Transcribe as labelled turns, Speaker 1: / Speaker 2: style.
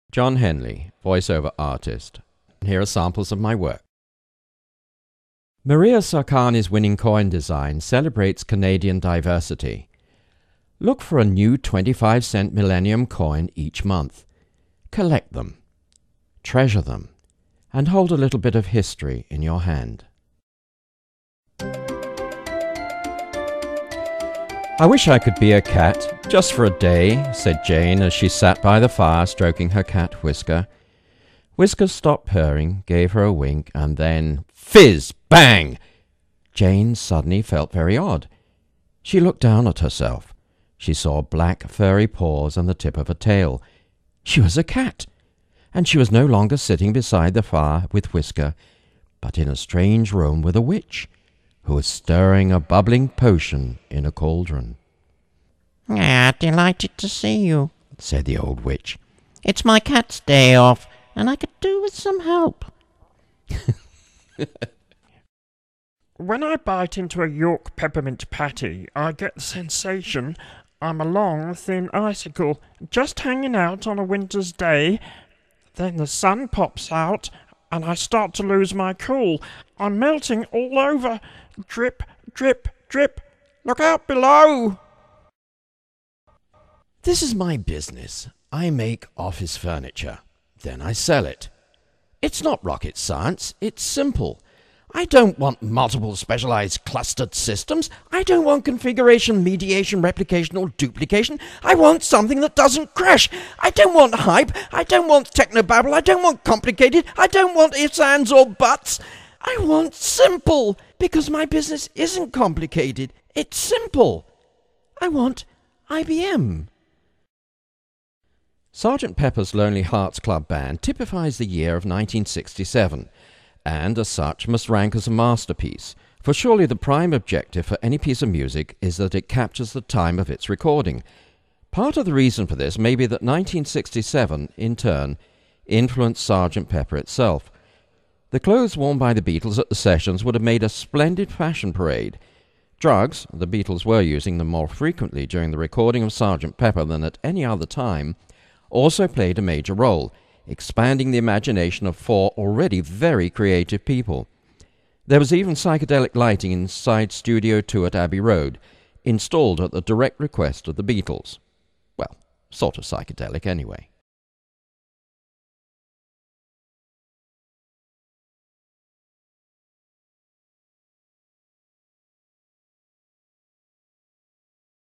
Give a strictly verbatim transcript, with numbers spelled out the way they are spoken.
Speaker 1: John Henley, voiceover artist. Here are samples of my work. Maria Sarkani's winning coin design celebrates Canadian diversity. Look for a new twenty-five cent Millennium coin each month. Collect them, treasure them, and hold a little bit of history in your hand. I wish I could be a cat, just for a day, said Jane as she sat by the fire stroking her cat Whisker. Whisker stopped purring, gave her a wink, and then fizz! Bang! Jane suddenly felt very odd. She looked down at herself. She saw black furry paws and the tip of a tail. She was a cat, and she was no longer sitting beside the fire with Whisker, but in a strange room with a witch, who was stirring a bubbling potion in a cauldron.
Speaker 2: "Ah, delighted to see you,"
Speaker 1: said the old witch.
Speaker 2: "It's my cat's day off, and I could do with some help."
Speaker 3: When I bite into a York peppermint patty, I get the sensation I'm a long, thin icicle, just hanging out on a winter's day. Then the sun pops out, and I start to lose my cool. I'm melting all over. Drip, drip, drip. Look out below!
Speaker 1: This is my business. I make office furniture. Then I sell it. It's not rocket science. It's simple. I don't want multiple specialized clustered systems. I don't want configuration, mediation, replication, or duplication. I want something that doesn't crash. I don't want hype. I don't want technobabble. I don't want complicated. I don't want ifs, ands, or buts. I want simple, because my business isn't complicated. It's simple. I want I B M. Sergeant Pepper's Lonely Hearts Club Band typifies the year of nineteen sixty-seven, and as such must rank as a masterpiece, for surely the prime objective for any piece of music is that it captures the time of its recording. Part of the reason for this may be that nineteen sixty-seven, in turn, influenced Sergeant Pepper itself. The clothes worn by the Beatles at the sessions would have made a splendid fashion parade. Drugs, the Beatles were using them more frequently during the recording of Sergeant Pepper than at any other time, also played a major role, expanding the imagination of four already very creative people. There was even psychedelic lighting inside Studio two at Abbey Road, installed at the direct request of the Beatles. Well, sort of psychedelic anyway.